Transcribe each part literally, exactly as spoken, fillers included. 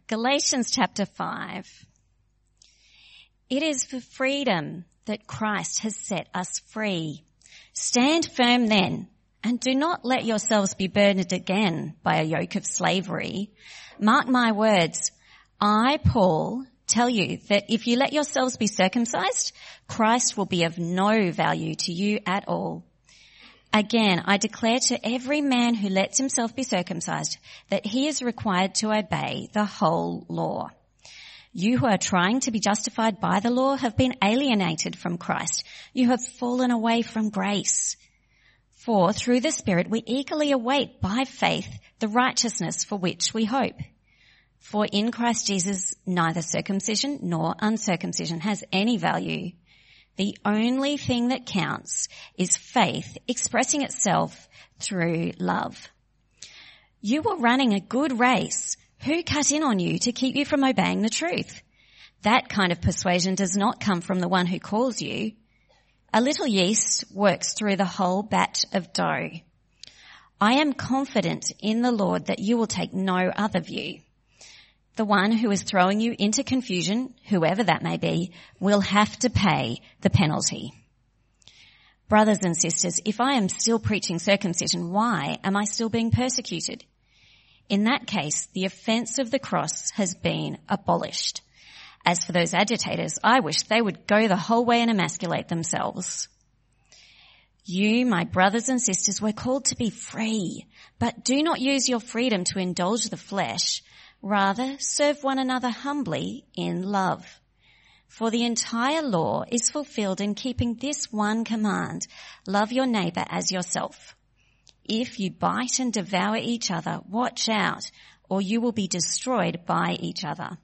Galatians chapter five. It is for freedom that Christ has set us free. Stand firm then, and do not let yourselves be burdened again by a yoke of slavery. Mark my words. I, Paul, tell you that if you let yourselves be circumcised, Christ will be of no value to you at all. Again, I declare to every man who lets himself be circumcised that he is required to obey the whole law. You who are trying to be justified by the law have been alienated from Christ. You have fallen away from grace. For through the Spirit we eagerly await by faith the righteousness for which we hope. For in Christ Jesus neither circumcision nor uncircumcision has any value. The only thing that counts is faith expressing itself through love. You were running a good race. Who cut in on you to keep you from obeying the truth? That kind of persuasion does not come from the one who calls you. A little yeast works through the whole batch of dough. I am confident in the Lord that you will take no other view. The one who is throwing you into confusion, whoever that may be, will have to pay the penalty. Brothers and sisters, if I am still preaching circumcision, why am I still being persecuted? In that case, the offence of the cross has been abolished. As for those agitators, I wish they would go the whole way and emasculate themselves. You, my brothers and sisters, were called to be free, but do not use your freedom to indulge the flesh. Rather, serve one another humbly in love. For the entire law is fulfilled in keeping this one command: love your neighbour as yourself. If you bite and devour each other, watch out, or you will be destroyed by each other.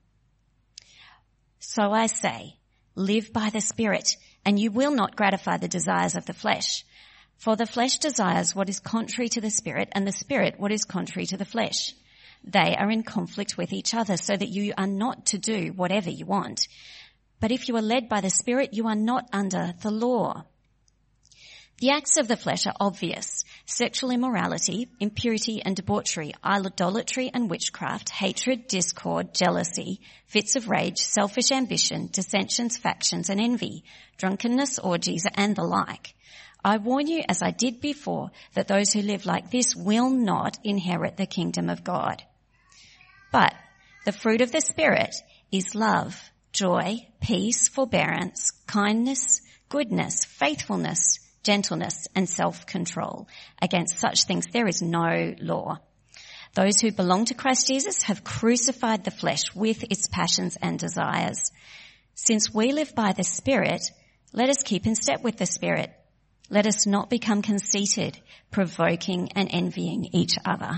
So I say, live by the Spirit, and you will not gratify the desires of the flesh. For the flesh desires what is contrary to the Spirit, and the Spirit what is contrary to the flesh. They are in conflict with each other, so that you are not to do whatever you want. But if you are led by the Spirit, you are not under the law. The acts of the flesh are obvious: sexual immorality, impurity and debauchery, idolatry and witchcraft, hatred, discord, jealousy, fits of rage, selfish ambition, dissensions, factions and envy, drunkenness, orgies and the like. I warn you, as I did before, that those who live like this will not inherit the kingdom of God. But the fruit of the Spirit is love, joy, peace, forbearance, kindness, goodness, faithfulness, gentleness and self-control. Against such things there is no law. Those who belong to Christ Jesus have crucified the flesh with its passions and desires. Since we live by the Spirit, let us keep in step with the Spirit. Let us not become conceited, provoking and envying each other.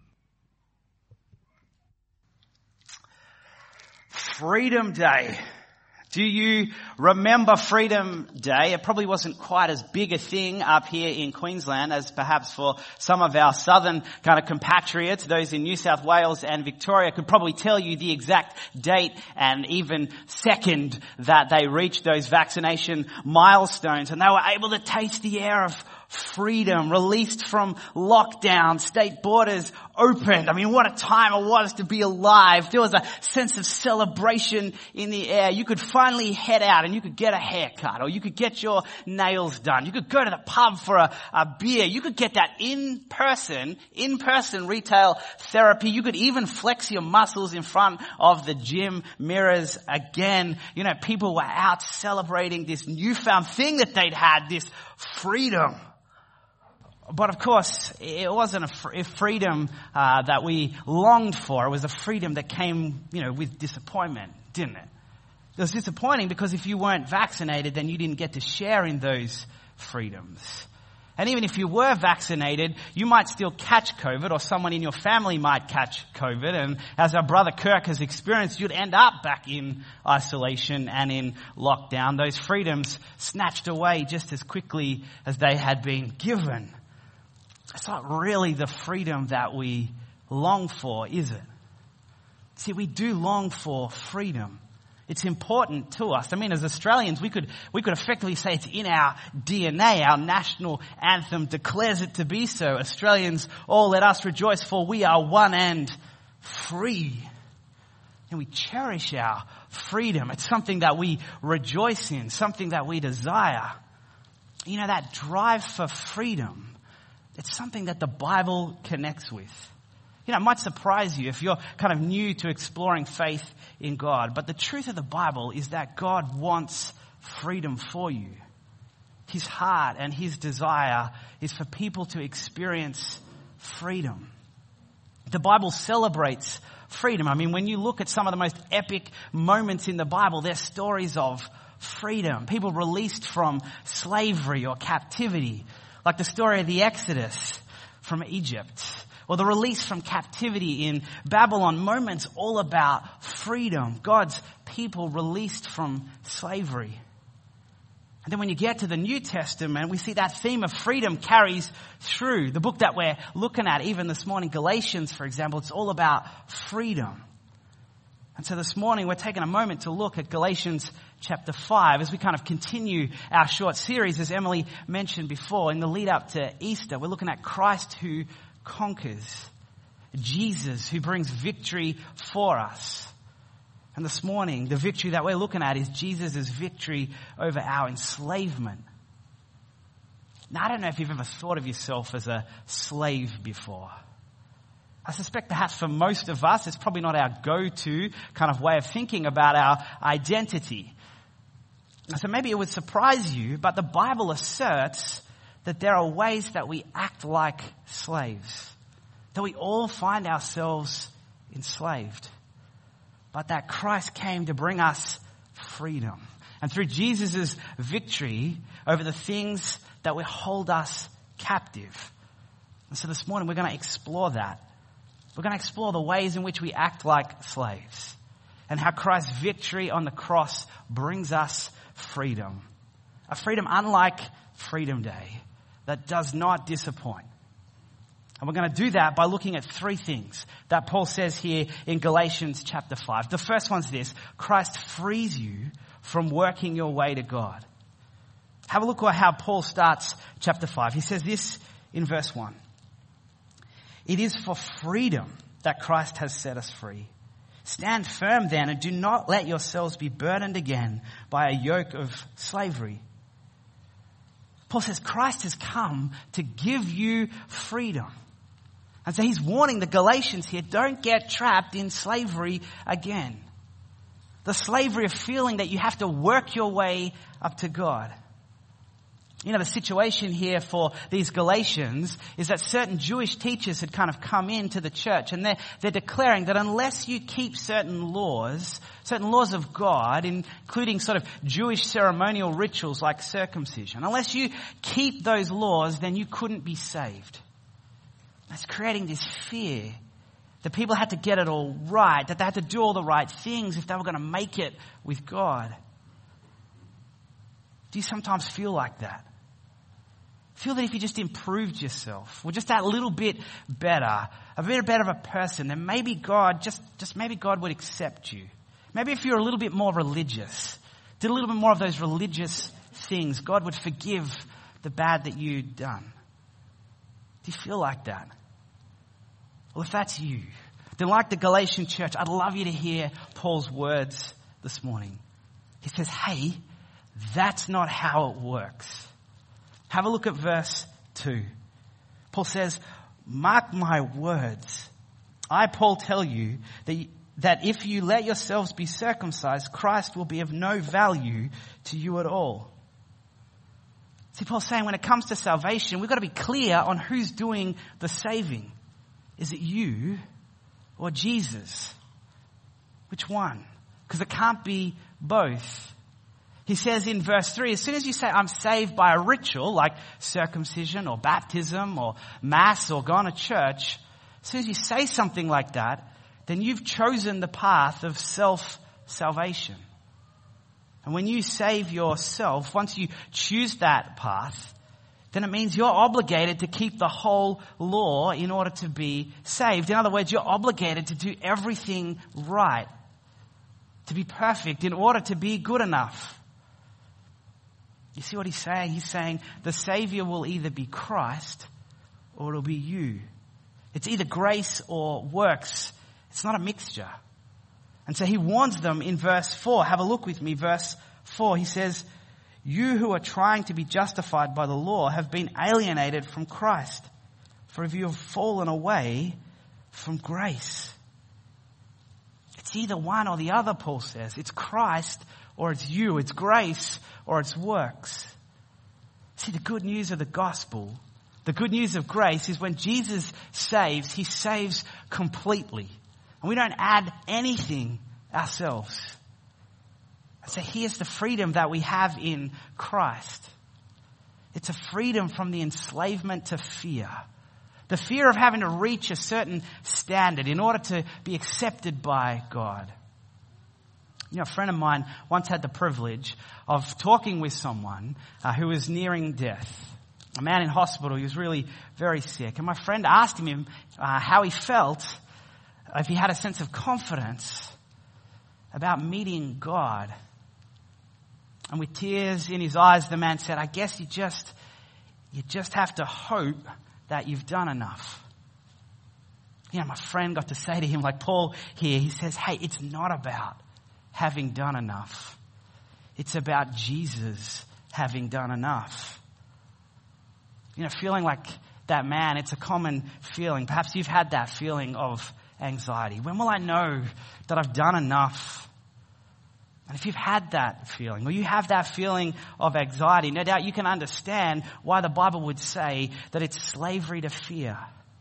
Freedom Day. Do you remember Freedom Day? It probably wasn't quite as big a thing up here in Queensland as perhaps for some of our southern kind of compatriots. Those in New South Wales and Victoria could probably tell you the exact date and even second that they reached those vaccination milestones, and they were able to taste the air of freedom, released from lockdown, state borders opened. I mean, what a time it was to be alive. There was a sense of celebration in the air. You could finally head out and you could get a haircut, or you could get your nails done. You could go to the pub for a, a beer. You could get that in-person, in-person retail therapy. You could even flex your muscles in front of the gym mirrors again. You know, people were out celebrating this newfound thing that they'd had, this freedom. But of course, it wasn't a freedom uh, that we longed for. It was a freedom that came, you know, with disappointment, didn't it? It was disappointing because if you weren't vaccinated, then you didn't get to share in those freedoms. And even if you were vaccinated, you might still catch COVID, or someone in your family might catch COVID. And as our brother Kirk has experienced, you'd end up back in isolation and in lockdown. Those freedoms snatched away just as quickly as they had been given. It's not really the freedom that we long for, is it? See, we do long for freedom. It's important to us. I mean, as Australians, we could we could effectively say it's in our D N A. Our national anthem declares it to be so. Australians, all let us rejoice, for we are one and free. and we cherish our freedom. It's something that we rejoice in, something that we desire. You know, that drive for freedom, it's something that the Bible connects with. You know, it might surprise you if you're kind of new to exploring faith in God, but the truth of the Bible is that God wants freedom for you. His heart and his desire is for people to experience freedom. The Bible celebrates freedom. I mean, when you look at some of the most epic moments in the Bible, they're stories of freedom. People released from slavery or captivity, like the story of the Exodus from Egypt, or the release from captivity in Babylon. Moments all about freedom. God's people released from slavery. And then when you get to the New Testament, we see that theme of freedom carries through. The book that we're looking at, even this morning, Galatians, for example, it's all about freedom. And so this morning, we're taking a moment to look at Galatians chapter five as we kind of continue our short series, as Emily mentioned before, in the lead up to Easter. We're looking at Christ who conquers, Jesus who brings victory for us. And this morning, the victory that we're looking at is Jesus' victory over our enslavement. Now, I don't know if you've ever thought of yourself as a slave before. I suspect perhaps for most of us, it's probably not our go-to kind of way of thinking about our identity. So maybe it would surprise you, but the Bible asserts that there are ways that we act like slaves, that we all find ourselves enslaved, but that Christ came to bring us freedom. And through Jesus' victory over the things that will hold us captive. And so this morning we're going to explore that. We're going to explore the ways in which we act like slaves and how Christ's victory on the cross brings us freedom. A freedom unlike Freedom Day that does not disappoint. And we're going to do that by looking at three things that Paul says here in Galatians chapter five. The first one's this: Christ frees you from working your way to God. Have a look at how Paul starts chapter five. He says this in verse one. It is for freedom that Christ has set us free. Stand firm then, and do not let yourselves be burdened again by a yoke of slavery. Paul says Christ has come to give you freedom. And so he's warning the Galatians here, don't get trapped in slavery again. The slavery of feeling that you have to work your way up to God. You know, the situation here for these Galatians is that certain Jewish teachers had kind of come into the church, and they're, they're declaring that unless you keep certain laws, certain laws of God, including sort of Jewish ceremonial rituals like circumcision, unless you keep those laws, then you couldn't be saved. That's creating this fear that people had to get it all right, that they had to do all the right things if they were going to make it with God. Do you sometimes feel like that? Feel that if you just improved yourself, or just that little bit better, a bit better of a person, then maybe God, just, just maybe God would accept you. Maybe if you're a little bit more religious, did a little bit more of those religious things, God would forgive the bad that you'd done. Do you feel like that? Well, if that's you, then like the Galatian church, I'd love you to hear Paul's words this morning. He says, hey, that's not how it works. Have a look at verse two. Paul says, mark my words. I, Paul, tell you that, that if you let yourselves be circumcised, Christ will be of no value to you at all. See, Paul's saying when it comes to salvation, we've got to be clear on who's doing the saving. Is it you or Jesus? Which one? Because it can't be both. He says in verse three, as soon as you say, I'm saved by a ritual like circumcision or baptism or mass or going to church, as soon as you say something like that, then you've chosen the path of self-salvation. And when you save yourself, once you choose that path, then it means you're obligated to keep the whole law in order to be saved. In other words, you're obligated to do everything right, to be perfect in order to be good enough. You see what he's saying? He's saying the Savior will either be Christ or it'll be you. It's either grace or works. It's not a mixture. And so he warns them in verse four. Have a look with me, verse four. He says, you who are trying to be justified by the law have been alienated from Christ. For if you have fallen away from grace. It's either one or the other, Paul says. It's Christ or it's you. It's grace or it's works. See, the good news of the gospel, the good news of grace is when Jesus saves, he saves completely. And we don't add anything ourselves. So here's the freedom that we have in Christ. It's a freedom from the enslavement to fear. The fear of having to reach a certain standard in order to be accepted by God. You know, a friend of mine once had the privilege of talking with someone uh, who was nearing death. A man in hospital. He was really very sick. And my friend asked him uh, how he felt, if he had a sense of confidence about meeting God. And with tears in his eyes, the man said, I guess you just, you just have to hope that you've done enough. You know, my friend got to say to him, like Paul here, he says, hey, it's not about having done enough. It's about Jesus having done enough. You know, feeling like that man, it's a common feeling. Perhaps you've had that feeling of anxiety. When will I know that I've done enough? And if you've had that feeling, or you have that feeling of anxiety, no doubt you can understand why the Bible would say that it's slavery to fear.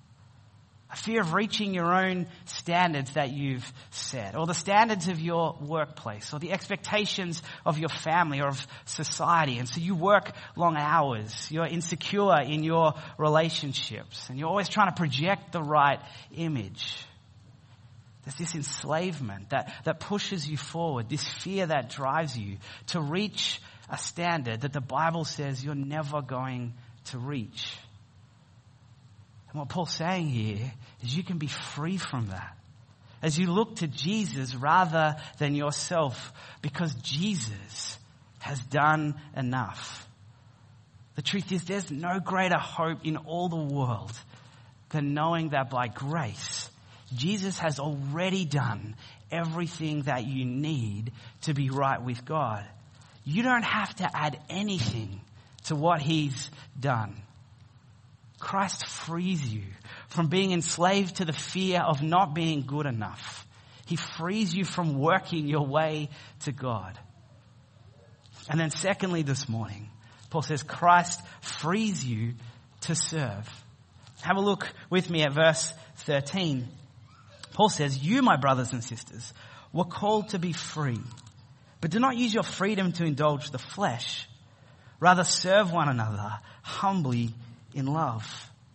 A fear of reaching your own standards that you've set, or the standards of your workplace, or the expectations of your family or of society. And so you work long hours. You're insecure in your relationships, and you're always trying to project the right image. There's this enslavement that, that pushes you forward, this fear that drives you to reach a standard that the Bible says you're never going to reach. And what Paul's saying here is you can be free from that as you look to Jesus rather than yourself, because Jesus has done enough. The truth is there's no greater hope in all the world than knowing that by grace, Jesus has already done everything that you need to be right with God. You don't have to add anything to what he's done. Christ frees you from being enslaved to the fear of not being good enough. He frees you from working your way to God. And then secondly this morning, Paul says Christ frees you to serve. Have a look with me at verse thirteen. Paul says, you, my brothers and sisters, were called to be free, but do not use your freedom to indulge the flesh. Rather serve one another humbly in love.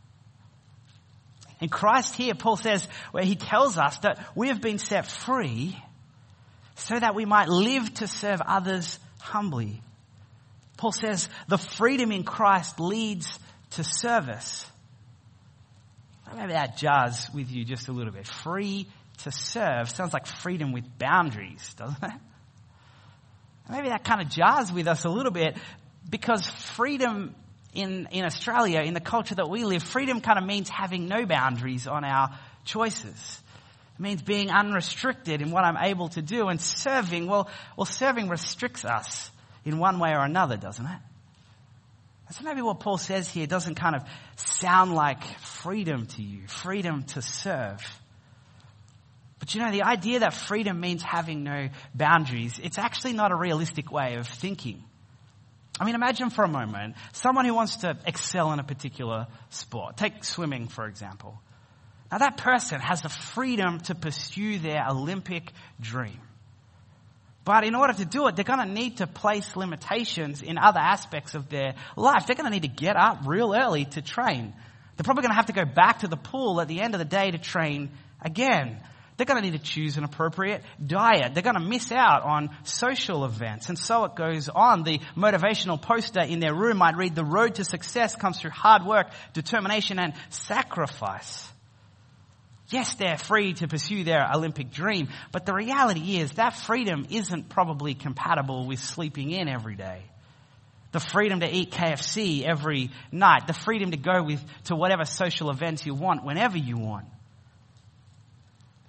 In Christ here, Paul says, where he tells us that we have been set free so that we might live to serve others humbly. Paul says the freedom in Christ leads to service. Maybe that jars with you just a little bit. Free to serve sounds like freedom with boundaries, doesn't it? Maybe that kind of jars with us a little bit, because freedom in, in Australia, in the culture that we live, freedom kind of means having no boundaries on our choices. It means being unrestricted in what I'm able to do. And serving, well, well, serving restricts us in one way or another, doesn't it? So maybe what Paul says here doesn't kind of sound like freedom to you, freedom to serve. But you know, the idea that freedom means having no boundaries, it's actually not a realistic way of thinking. I mean, imagine for a moment someone who wants to excel in a particular sport. Take swimming, for example. Now that person has the freedom to pursue their Olympic dream. But in order to do it, they're going to need to place limitations in other aspects of their life. They're going to need to get up real early to train. They're probably going to have to go back to the pool at the end of the day to train again. They're going to need to choose an appropriate diet. They're going to miss out on social events. And so it goes on. The motivational poster in their room might read, "The road to success comes through hard work, determination, and sacrifice." Yes, they're free to pursue their Olympic dream, but the reality is that freedom isn't probably compatible with sleeping in every day. The freedom to eat K F C every night. The freedom to go with to whatever social events you want whenever you want.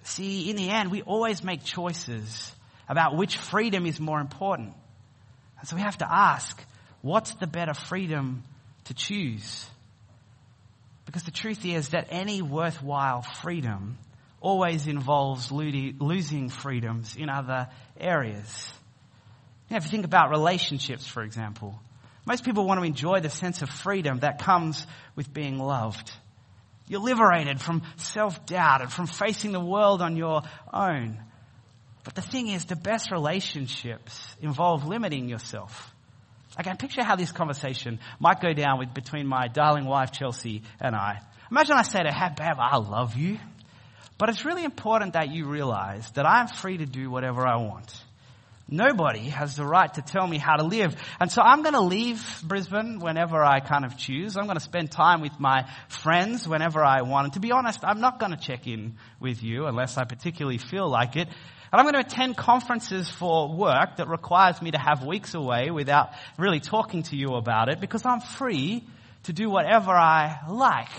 See, in the end, we always make choices about which freedom is more important. And so we have to ask, what's the better freedom to choose? Because the truth is that any worthwhile freedom always involves losing freedoms in other areas. You know, if you think about relationships, for example, most people want to enjoy the sense of freedom that comes with being loved. You're liberated from self-doubt and from facing the world on your own. But the thing is, the best relationships involve limiting yourself. I can picture how this conversation might go down with between my darling wife, Chelsea, and I. Imagine I say to her, "Babe, I love you, but it's really important that you realize that I'm free to do whatever I want. Nobody has the right to tell me how to live. And so I'm going to leave Brisbane whenever I kind of choose. I'm going to spend time with my friends whenever I want. And to be honest, I'm not going to check in with you unless I particularly feel like it. And I'm going to attend conferences for work that requires me to have weeks away without really talking to you about it because I'm free to do whatever I like."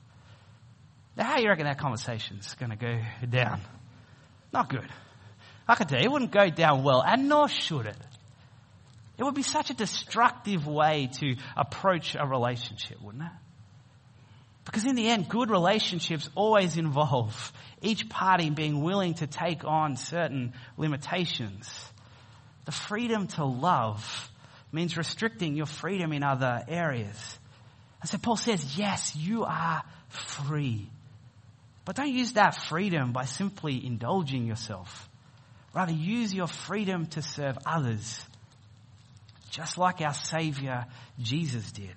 Now, how do you reckon that conversation's going to go down? Not good. I can tell you, it wouldn't go down well, and nor should it. It would be such a destructive way to approach a relationship, wouldn't it? Because in the end, good relationships always involve each party being willing to take on certain limitations. The freedom to love means restricting your freedom in other areas. And so Paul says, yes, you are free. But don't use that freedom by simply indulging yourself. Rather, use your freedom to serve others, just like our Savior Jesus did.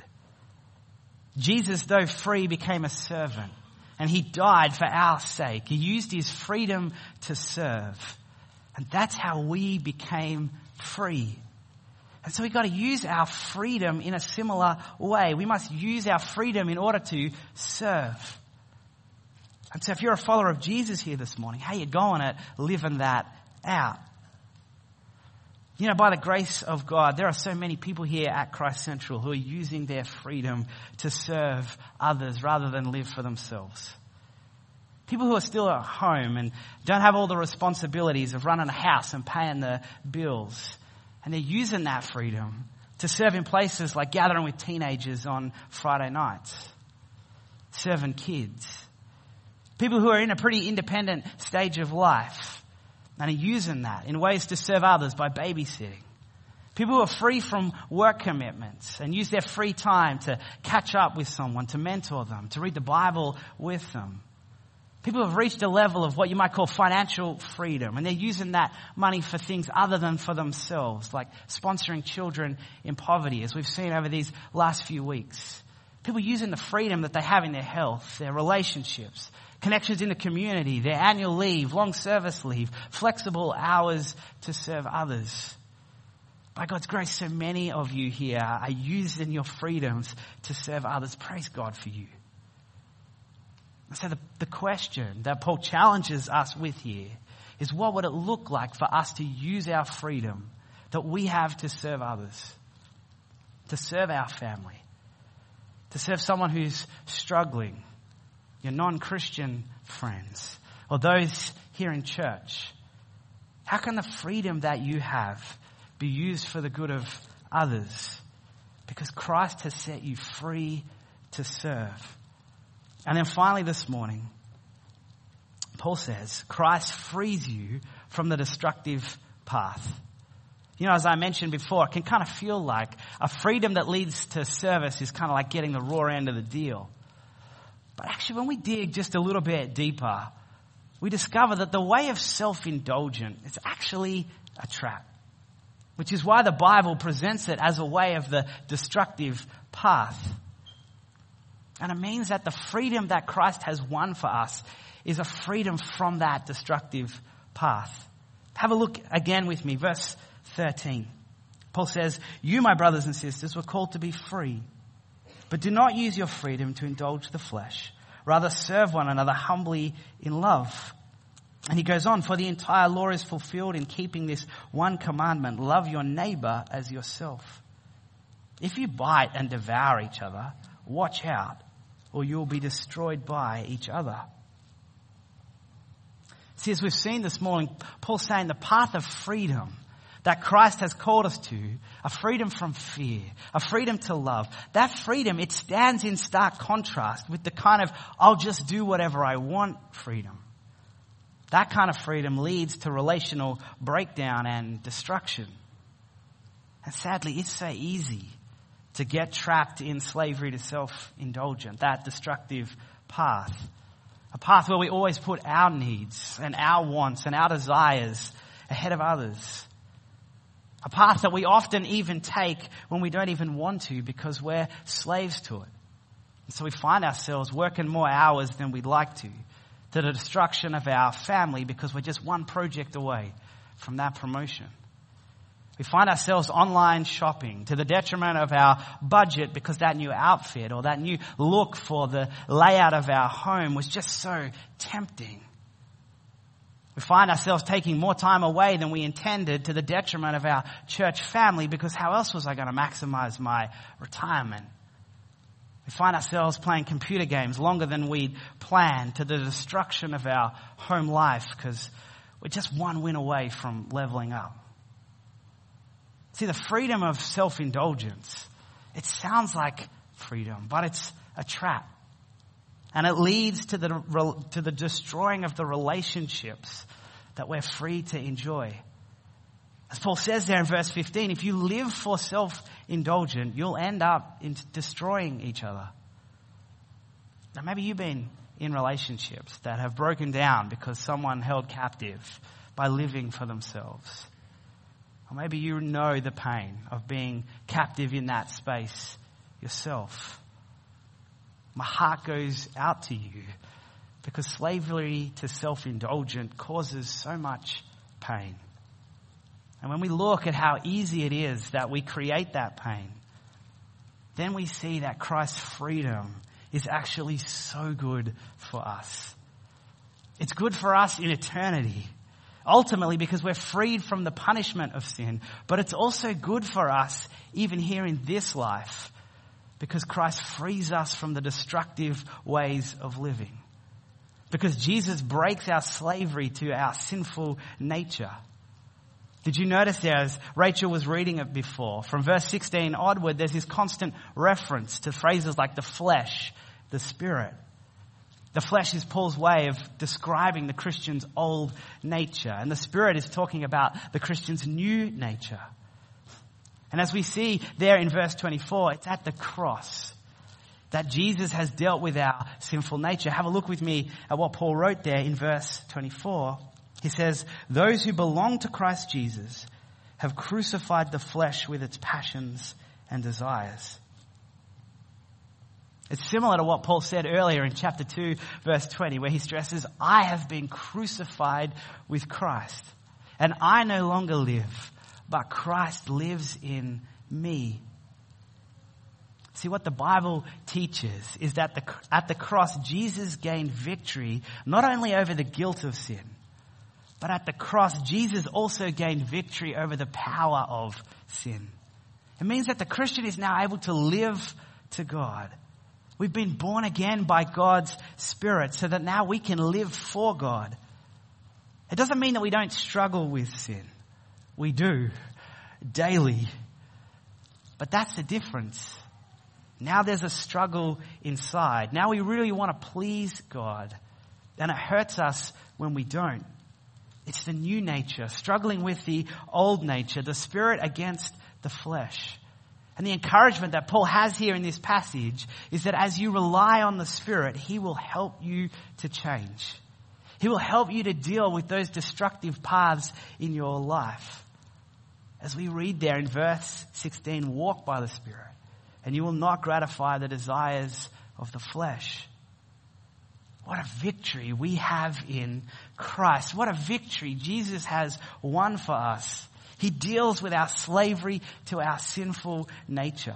Jesus, though free, became a servant, and he died for our sake. He used his freedom to serve, and that's how we became free. And so we've got to use our freedom in a similar way. We must use our freedom in order to serve. And so if you're a follower of Jesus here this morning, how you going at living that out? You know, by the grace of God, there are so many people here at Christ Central who are using their freedom to serve others rather than live for themselves. People who are still at home and don't have all the responsibilities of running a house and paying the bills. And they're using that freedom to serve in places like gathering with teenagers on Friday nights, serving kids. People who are in a pretty independent stage of life and are using that in ways to serve others by babysitting. People who are free from work commitments and use their free time to catch up with someone, to mentor them, to read the Bible with them. People who have reached a level of what you might call financial freedom, and they're using that money for things other than for themselves, like sponsoring children in poverty, as we've seen over these last few weeks. People using the freedom that they have in their health, their relationships, connections in the community, their annual leave, long service leave, flexible hours to serve others. By God's grace, so many of you here are using your freedoms to serve others. Praise God for you. So the, the question that Paul challenges us with here is, what would it look like for us to use our freedom that we have to serve others, to serve our family, to serve someone who's struggling, your non-Christian friends, or those here in church? How can the freedom that you have be used for the good of others? Because Christ has set you free to serve. And then finally this morning, Paul says, Christ frees you from the destructive path. You know, as I mentioned before, it can kind of feel like a freedom that leads to service is kind of like getting the raw end of the deal. But actually, when we dig just a little bit deeper, we discover that the way of self-indulgent is actually a trap, which is why the Bible presents it as a way of the destructive path. And it means that the freedom that Christ has won for us is a freedom from that destructive path. Have a look again with me, verse thirteen. Paul says, "You, my brothers and sisters, were called to be free. But do not use your freedom to indulge the flesh. Rather serve one another humbly in love." And he goes on, "For the entire law is fulfilled in keeping this one commandment, love your neighbor as yourself. If you bite and devour each other, watch out, or you will be destroyed by each other." See, as we've seen this morning, Paul's saying the path of freedom that Christ has called us to, a freedom from fear, a freedom to love, that freedom, it stands in stark contrast with the kind of I'll just do whatever I want freedom. That kind of freedom leads to relational breakdown and destruction. And sadly, it's so easy to get trapped in slavery to self-indulgence, that destructive path. A path where we always put our needs and our wants and our desires ahead of others. A path that we often even take when we don't even want to because we're slaves to it. And so we find ourselves working more hours than we'd like to, to the destruction of our family because we're just one project away from that promotion. We find ourselves online shopping to the detriment of our budget because that new outfit or that new look for the layout of our home was just so tempting. We find ourselves taking more time away than we intended to the detriment of our church family because how else was I going to maximize my retirement? We find ourselves playing computer games longer than we'd planned to the destruction of our home life because we're just one win away from leveling up. See, the freedom of self-indulgence, it sounds like freedom, but it's a trap. And it leads to the, to the destroying of the relationships that we're free to enjoy. As Paul says there in verse fifteen, if you live for self-indulgent, you'll end up in destroying each other. Now maybe you've been in relationships that have broken down because someone held captive by living for themselves. Or maybe you know the pain of being captive in that space yourself. My heart goes out to you because slavery to self-indulgent causes so much pain. And when we look at how easy it is that we create that pain, then we see that Christ's freedom is actually so good for us. It's good for us in eternity. Ultimately, because we're freed from the punishment of sin. But it's also good for us even here in this life because Christ frees us from the destructive ways of living. Because Jesus breaks our slavery to our sinful nature. Did you notice there, as Rachel was reading it before, from verse sixteen onward, there's this constant reference to phrases like the flesh, the spirit. The flesh is Paul's way of describing the Christian's old nature. And the Spirit is talking about the Christian's new nature. And as we see there in verse twenty-four, it's at the cross that Jesus has dealt with our sinful nature. Have a look with me at what Paul wrote there in verse twenty-four. He says, those who belong to Christ Jesus have crucified the flesh with its passions and desires. It's similar to what Paul said earlier in chapter two, verse twenty, where he stresses, I have been crucified with Christ, and I no longer live, but Christ lives in me. See, what the Bible teaches is that the, at the cross, Jesus gained victory not only over the guilt of sin, but at the cross, Jesus also gained victory over the power of sin. It means that the Christian is now able to live to God. We've been born again by God's Spirit so that now we can live for God. It doesn't mean that we don't struggle with sin. We do, daily. But that's the difference. Now there's a struggle inside. Now we really want to please God. And it hurts us when we don't. It's the new nature, struggling with the old nature, the spirit against the flesh. And the encouragement that Paul has here in this passage is that as you rely on the Spirit, He will help you to change. He will help you to deal with those destructive paths in your life. As we read there in verse sixteen, walk by the Spirit, and you will not gratify the desires of the flesh. What a victory we have in Christ. What a victory Jesus has won for us. He deals with our slavery to our sinful nature.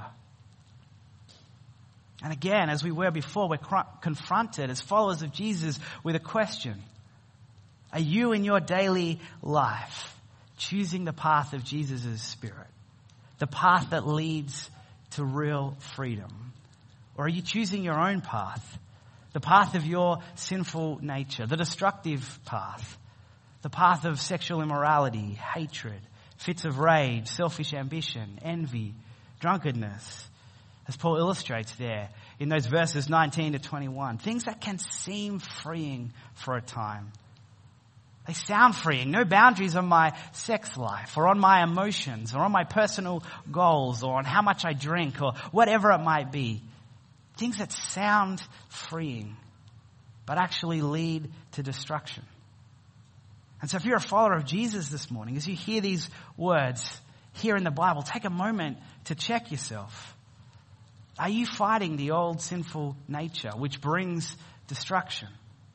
And again, as we were before, we're confronted as followers of Jesus with a question. Are you in your daily life choosing the path of Jesus' Spirit? The path that leads to real freedom? Or are you choosing your own path? The path of your sinful nature, the destructive path, The path of sexual immorality, hatred, fits of rage, selfish ambition, envy, drunkenness, as Paul illustrates there in those verses nineteen to twenty-one. Things that can seem freeing for a time. They sound freeing. No boundaries on my sex life or on my emotions or on my personal goals or on how much I drink or whatever it might be. Things that sound freeing but actually lead to destruction. And so if you're a follower of Jesus this morning, as you hear these words here in the Bible, take a moment to check yourself. Are you fighting the old sinful nature which brings destruction?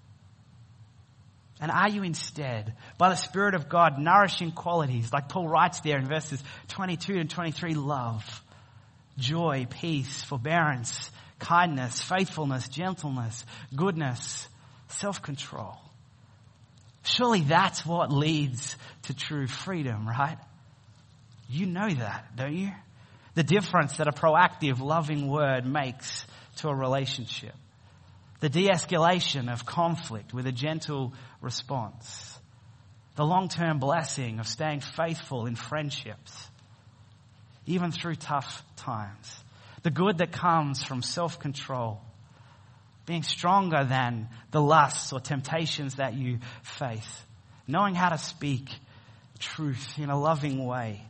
And are you instead, by the Spirit of God, nourishing qualities, like Paul writes there in verses twenty-two and twenty-three, love, joy, peace, forbearance, kindness, faithfulness, gentleness, goodness, self-control? Surely that's what leads to true freedom, right? You know that, don't you? The difference that a proactive, loving word makes to a relationship. The de-escalation of conflict with a gentle response. The long-term blessing of staying faithful in friendships, even through tough times. The good that comes from self-control. Being stronger than the lusts or temptations that you face. Knowing how to speak truth in a loving way.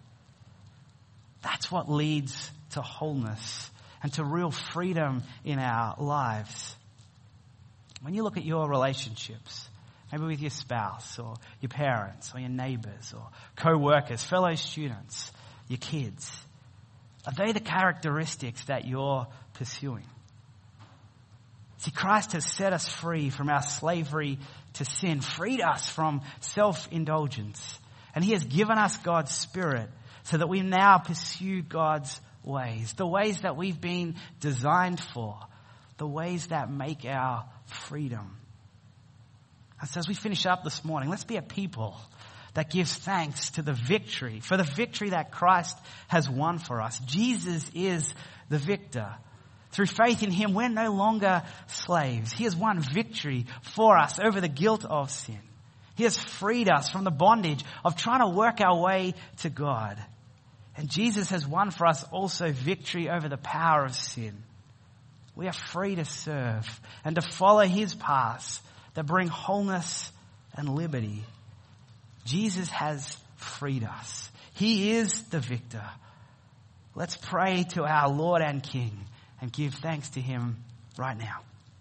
That's what leads to wholeness and to real freedom in our lives. When you look at your relationships, maybe with your spouse or your parents or your neighbors or co-workers, fellow students, your kids, are they the characteristics that you're pursuing? See, Christ has set us free from our slavery to sin, freed us from self-indulgence, and he has given us God's Spirit so that we now pursue God's ways, the ways that we've been designed for, the ways that make our freedom. And so as we finish up this morning, let's be a people that gives thanks to the victory, for the victory that Christ has won for us. Jesus is the victor. Through faith in him, we're no longer slaves. He has won victory for us over the guilt of sin. He has freed us from the bondage of trying to work our way to God. And Jesus has won for us also victory over the power of sin. We are free to serve and to follow his paths that bring wholeness and liberty. Jesus has freed us. He is the victor. Let's pray to our Lord and King and give thanks to him right now.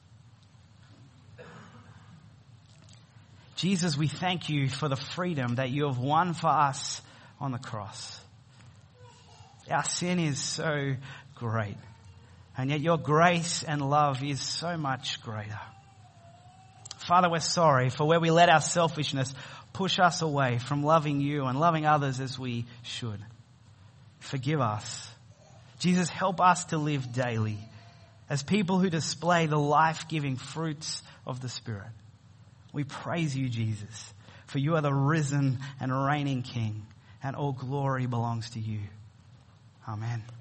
Jesus, we thank you for the freedom that you have won for us on the cross. Our sin is so great, and yet your grace and love is so much greater. Father, we're sorry for where we let our selfishness push us away from loving you and loving others as we should. Forgive us. Jesus, help us to live daily as people who display the life-giving fruits of the Spirit. We praise you, Jesus, for you are the risen and reigning King, and all glory belongs to you. Amen.